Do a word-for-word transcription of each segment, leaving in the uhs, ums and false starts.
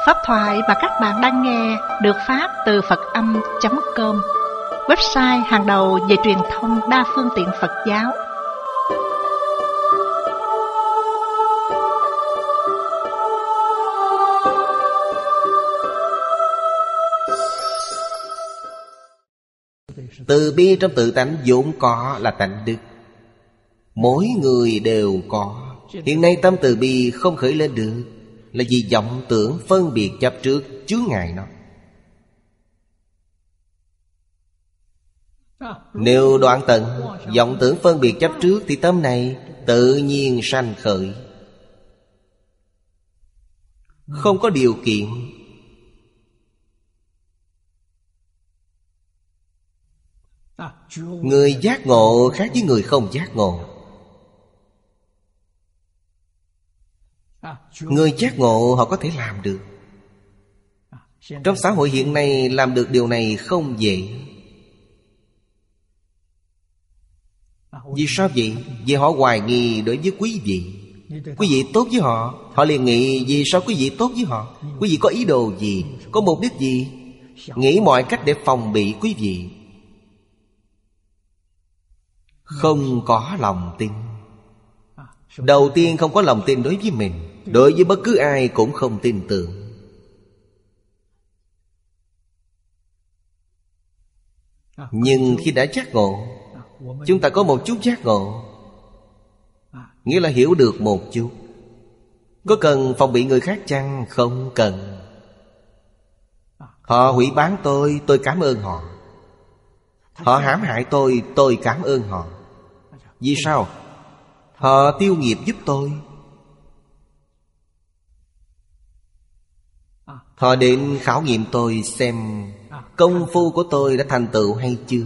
Pháp thoại mà các bạn đang nghe được phát từ Phật âm chấm com, website hàng đầu về truyền thông đa phương tiện Phật giáo. Từ bi trong tự tánh vốn có là tánh đức, mỗi người đều có. Hiện nay tâm từ bi không khởi lên được là vì vọng tưởng phân biệt chấp trước chướng ngại nó. Nếu đoạn tận vọng tưởng phân biệt chấp trước thì tâm này tự nhiên sanh khởi, không có điều kiện. Người giác ngộ khác với người không giác ngộ. Người giác ngộ họ có thể làm được. Trong xã hội hiện nay làm được điều này không dễ. Vì sao vậy? Vì họ hoài nghi đối với quý vị. Quý vị tốt với họ, họ liền nghĩ vì sao quý vị tốt với họ. Quý vị có ý đồ gì, có mục đích gì, nghĩ mọi cách để phòng bị quý vị. Không có lòng tin. Đầu tiên không có lòng tin đối với mình, đối với bất cứ ai cũng không tin tưởng. Nhưng khi đã giác ngộ, chúng ta có một chút giác ngộ, nghĩa là hiểu được một chút. Có cần phòng bị người khác chăng? Không cần. Họ hủy bán tôi, tôi cảm ơn họ. Họ hãm hại tôi, tôi cảm ơn họ. Vì sao? Họ tiêu nghiệp giúp tôi. Họ định khảo nghiệm tôi xem công phu của tôi đã thành tựu hay chưa.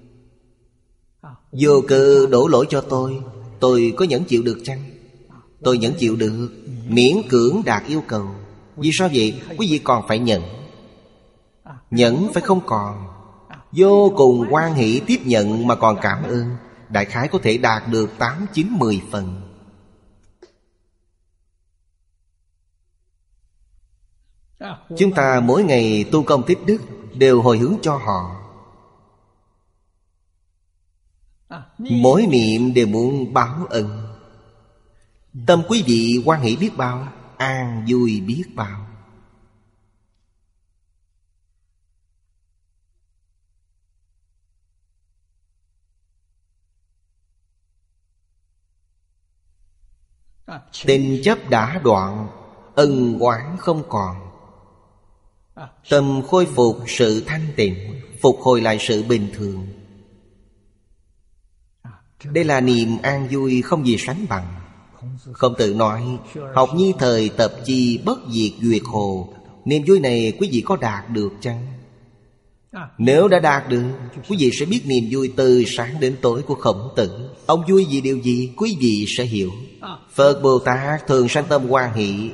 Vô cớ đổ lỗi cho tôi, tôi có nhẫn chịu được chăng? Tôi nhẫn chịu được, miễn cưỡng đạt yêu cầu. Vì sao vậy? Quý vị còn phải nhẫn. Nhẫn phải không còn, vô cùng hoan hỷ tiếp nhận mà còn cảm ơn. Đại khái có thể đạt được tám, chín, mười phần. Chúng ta mỗi ngày tu công tích đức đều hồi hướng cho họ. Mỗi niệm đều muốn báo ân. Tâm quý vị hoan hỷ biết bao, an vui biết bao. Tình chấp đã đoạn, ân oán không còn. Tâm khôi phục sự thanh tịnh, phục hồi lại sự bình thường. Đây là niềm an vui không gì sánh bằng. Khổng Tử nói, học nhi thời tập chi bất diệt duyệt hồ. Niềm vui này quý vị có đạt được chăng? Nếu đã đạt được, quý vị sẽ biết niềm vui từ sáng đến tối của Khổng Tử. Ông vui vì điều gì, quý vị sẽ hiểu. Phật Bồ Tát thường sanh tâm hoan hỷ.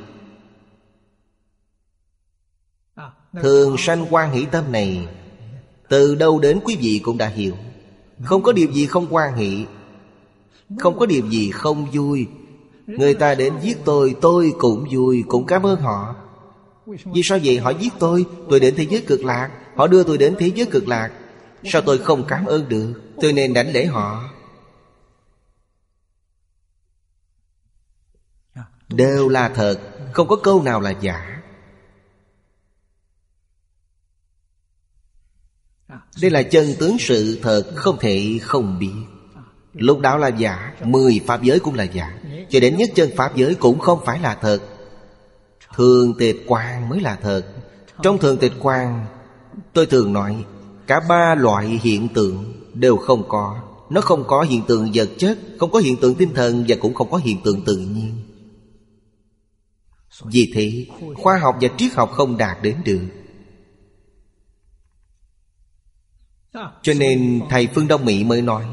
Thường sanh hoan hỷ tâm này, từ đâu đến quý vị cũng đã hiểu. Không có điều gì không hoan hỷ, không có điều gì không vui. Người ta đến giết tôi, tôi cũng vui, cũng cảm ơn họ. Vì sao vậy? Họ giết tôi, tôi đến thế giới cực lạc. Họ đưa tôi đến thế giới cực lạc. Sao tôi không cảm ơn được? Tôi nên đảnh lễ họ. Đều là thật, không có câu nào là giả. Đây là chân tướng sự thật, không thể không biết. Lục đạo là giả, mười pháp giới cũng là giả, cho đến nhất chân pháp giới cũng không phải là thật. Thường tịch quang mới là thật. Trong thường tịch quang, tôi thường nói, cả ba loại hiện tượng đều không có. Nó không có hiện tượng vật chất, không có hiện tượng tinh thần, và cũng không có hiện tượng tự nhiên. Vì thế, khoa học và triết học không đạt đến được. Cho nên thầy Phương Đông Mỹ mới nói,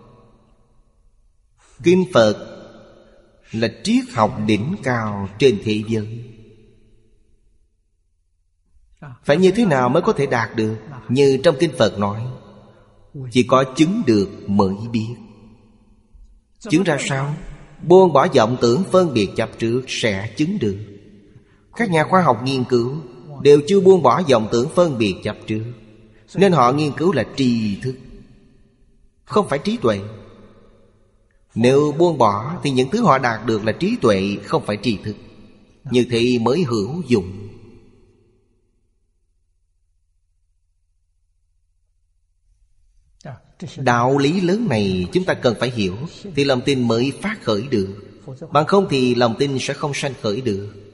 Kinh Phật là triết học đỉnh cao trên thế giới. Phải như thế nào mới có thể đạt được? Như trong Kinh Phật nói, chỉ có chứng được mới biết. Chứng ra sao? Buông bỏ vọng tưởng phân biệt chấp trước sẽ chứng được. Các nhà khoa học nghiên cứu đều chưa buông bỏ vọng tưởng phân biệt chấp trước, nên họ nghiên cứu là tri thức, không phải trí tuệ. Nếu buông bỏ thì những thứ họ đạt được là trí tuệ, không phải tri thức. Như thế mới hữu dụng. Đạo lý lớn này chúng ta cần phải hiểu, thì lòng tin mới phát khởi được. Bằng không thì lòng tin sẽ không sanh khởi được.